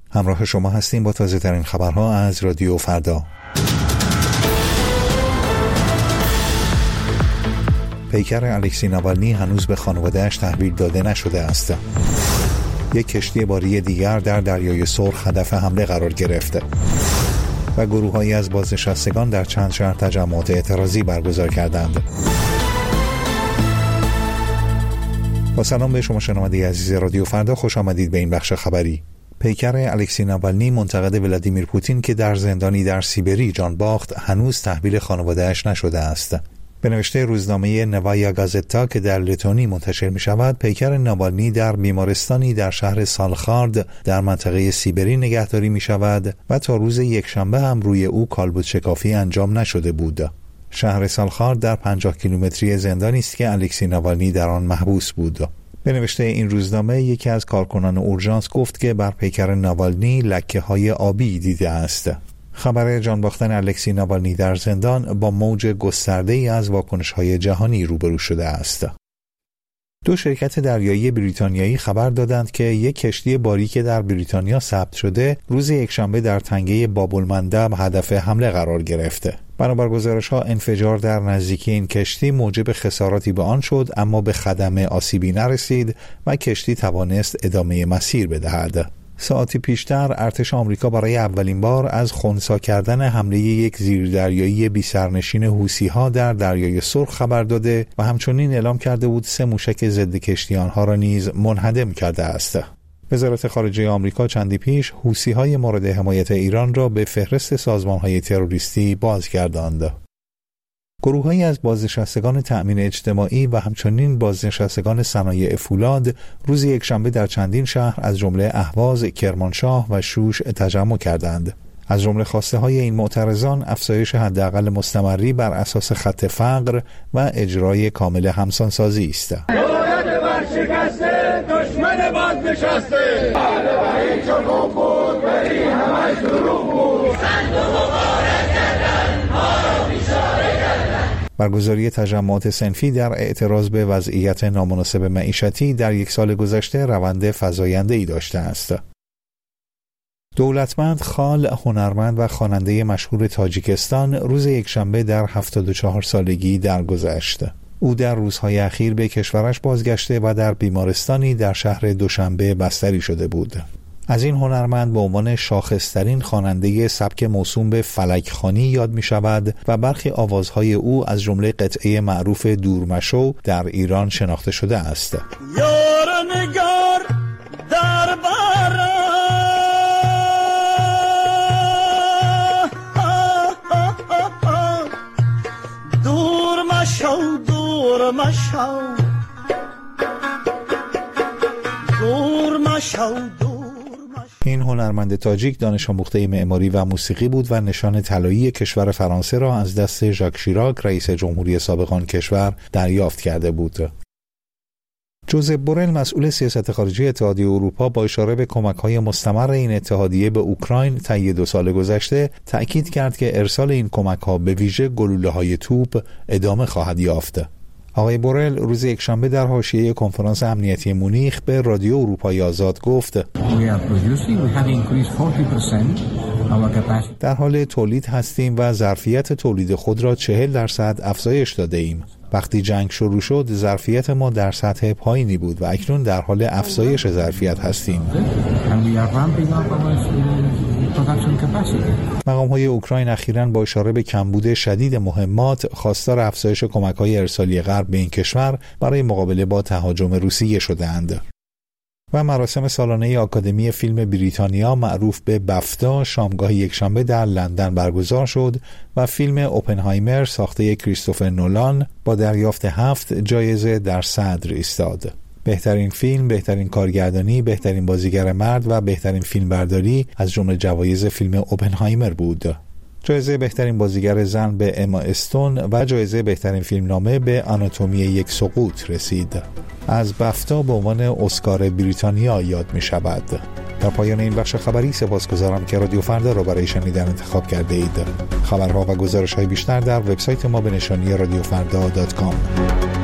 همراه شما هستیم با تازه ترین خبرها از رادیو فردا. پیکر الکسی ناوالنی هنوز به خانواده‌اش تحویل داده نشده است. یک کشتی باری دیگر در دریای سرخ هدف حمله قرار گرفت و گروه‌هایی از بازنشستگان در چند شهر تجمعات اعتراضی برگزار کردند. با سلام به شما شنونده عزیز رادیو فردا، خوش آمدید به این بخش خبری. پیکر الکسی ناوالنی منتقد ولادیمیر پوتین که در زندانی در سیبری جان باخت هنوز تحویل خانواده‌اش نشده است. به نوشته روزنامه نوایا گازتا که در لتونی منتشر می شود، پیکر ناوالنی در بیمارستانی در شهر سالخارد در منطقه سیبری نگهداری می شود و تا روز یکشنبه هم روی او کالبد شکافی انجام نشده بود. شهر سالخارد در 50 کیلومتری زندانی است که الکسی ناوالنی در آن محبوس بود. به نوشته این روزنامه یکی از کارکنان اورژانس گفت که بر پیکر ناوالنی لکه‌های آبی دیده است. خبر جان باختن الکسی ناوالنی در زندان با موج گسترده‌ای از واکنش‌های جهانی روبرو شده است. دو شرکت دریایی بریتانیایی خبر دادند که یک کشتی باری که در بریتانیا ثبت شده روز یکشنبه در تنگه باب المندب هدف حمله قرار گرفته. بنابر گزارش‌ها انفجار در نزدیکی این کشتی موجب خساراتی به آن شد، اما به خدمه آسیبی نرسید و کشتی توانست ادامه مسیر بدهد. ساعتی پیشتر ارتش آمریکا برای اولین بار از خنثی کردن حمله یک زیردریایی بی‌سرنشین حوثی‌ها در دریای سرخ خبر داده و همچنین اعلام کرده بود 3 موشک ضد کشتی آنها را نیز منهدم کرده است. وزارت خارجه آمریکا چندی پیش حوثی‌های مورد حمایت ایران را به فهرست سازمان‌های تروریستی بازگرداند. گروه‌هایی از بازنشستگان تأمین اجتماعی و همچنین بازنشستگان صنایع فولاد روز یکشنبه در چندین شهر از جمله اهواز، کرمانشاه و شوش تجمع کردند. از جمله خواسته‌های این معترضان افزایش حداقل مستمری بر اساس خط فقر و اجرای کامل همسانسازی است. دولت ورشکسته، دشمن بازنشسته، بله چون بود ولی همش دروغ بود. برگزاری تجمعات صنفی در اعتراض به وضعیت نامناسب معیشتی در یک سال گذشته روند فزاینده‌ای داشته است. دولتمند خال، هنرمند و خواننده مشهور تاجیکستان روز یکشنبه در 74 سالگی درگذشت. او در روزهای اخیر به کشورش بازگشته و در بیمارستانی در شهر دوشنبه بستری شده بود. از این هنرمند به عنوان شاخصترین خواننده سبک موسوم به فلک‌خوانی یاد می شود و برخی آوازهای او از جمله قطعه معروف دورمشو در ایران شناخته شده است. یار نگار در بارا دورمشو دورمشو دورمشو. این هنرمند تاجیک دانش آموخته معماری و موسیقی بود و نشان طلایی کشور فرانسه را از دست ژاک شیراک رئیس جمهوری سابق آن کشور دریافت کرده بود. جوزپ بورل مسئول سیاست خارجی اتحادیه اروپا با اشاره به کمک‌های مستمر این اتحادیه به اوکراین طی 2 سال گذشته تأکید کرد که ارسال این کمک‌ها به ویژه گلوله‌های توپ ادامه خواهد یافت. آقای بورل روز یکشنبه در حاشیه کنفرانس امنیتی مونیخ به رادیو اروپای آزاد گفت در حال تولید هستیم و ظرفیت تولید خود را 40% افزایش داده ایم. وقتی جنگ شروع شد ظرفیت ما در سطح پایینی بود و اکنون در حال افزایش ظرفیت هستیم. مقام‌های اوکراین اخیراً با اشاره به کمبود شدید مهمات خواستار افزایش کمک‌های ارسالی غرب به این کشور برای مقابله با تهاجم روسیه شده‌اند. و مراسم سالانه آکادمی فیلم بریتانیا معروف به بفتا شامگاه یکشنبه در لندن برگزار شد و فیلم اوپنهایمر ساخته کریستوفر نولان با دریافت 7 جایزه در صدر ایستاد. بهترین فیلم، بهترین کارگردانی، بهترین بازیگر مرد و بهترین فیلمبرداری از جمله جوایز فیلم اوپنهایمر بود. جایزه بهترین بازیگر زن به اما استون و جایزه بهترین فیلمنامه به آناتومی یک سقوط رسید. از بفتا به عنوان اسکار بریتانیا یاد می شود. در پایان این بخش خبری سپاسگزارم که رادیو فردا را برای شنیدن انتخاب کرده اید. خبرها و گزارش‌های بیشتر در وبسایت ما به نشانی radiofrda.com.